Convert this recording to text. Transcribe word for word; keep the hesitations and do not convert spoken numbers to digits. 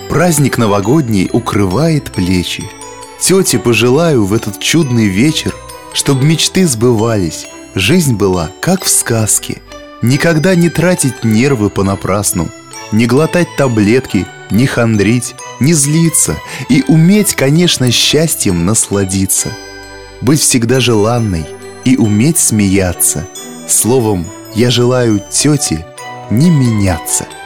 Праздник новогодний укрывает плечи. Тете пожелаю в этот чудный вечер, чтоб мечты сбывались, жизнь была как в сказке. Никогда не тратить нервы понапрасну, не глотать таблетки, не хандрить, не злиться и уметь, конечно, счастьем насладиться. Быть всегда желанной и уметь смеяться. Словом, я желаю тете не меняться.